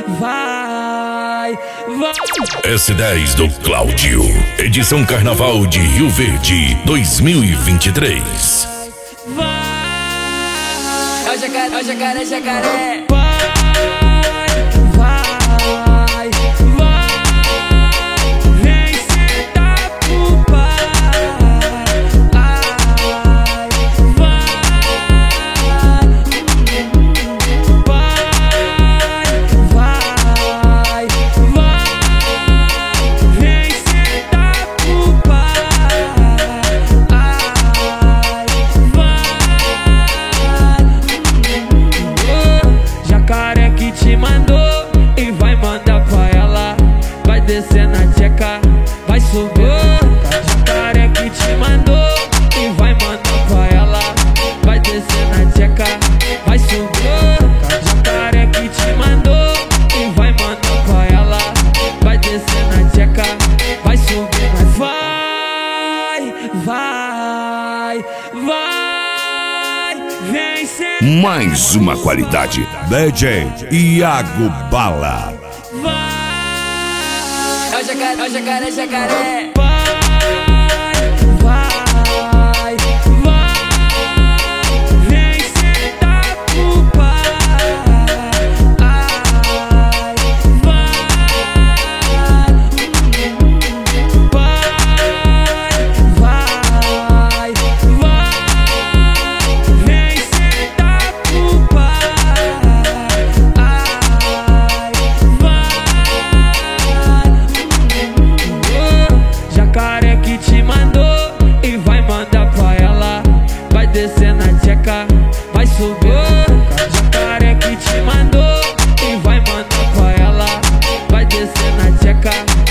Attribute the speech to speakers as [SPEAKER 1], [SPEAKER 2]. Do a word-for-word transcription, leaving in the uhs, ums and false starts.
[SPEAKER 1] vai, vai.
[SPEAKER 2] S dez do Cláudio, edição Carnaval de Rio Verde dois mil e vinte e três.
[SPEAKER 1] Vai,
[SPEAKER 3] é o jacaré, é o jacaré, jacaré.
[SPEAKER 1] vai, vai, vai. Vem sentar pro pai. Ai, vai, vai, vai, vai. Vem sentar pro pai. Ai, vai. Jacaré que te mandou e vai mandar pra ela. Vai descer na tcheca, vai subir. Jacaré que te mandou e vai mandar pra ela. Vai descer na tcheca, vai subir. Jacaré que te mandou e vai mandar pra ela. Vai descer na tcheca, vai subir. Vai, vai, vai. Vem ser.
[SPEAKER 4] Mais uma qualidade. D J Iago Bala.
[SPEAKER 1] Vai,
[SPEAKER 3] É o jacaré, é o jacaré, jacaré.
[SPEAKER 1] vai, vai, vai. Vem sentar pro pai. Ai, vai, vai, vai, vai. Vem sentar pro pai. Ai, vai. Jacaré que te mandou e vai mandar pra ela. Vai descer na tcheca, vai subir. Jacaré que te mandou e vai mandar pra ela. Vai descer na tcheca,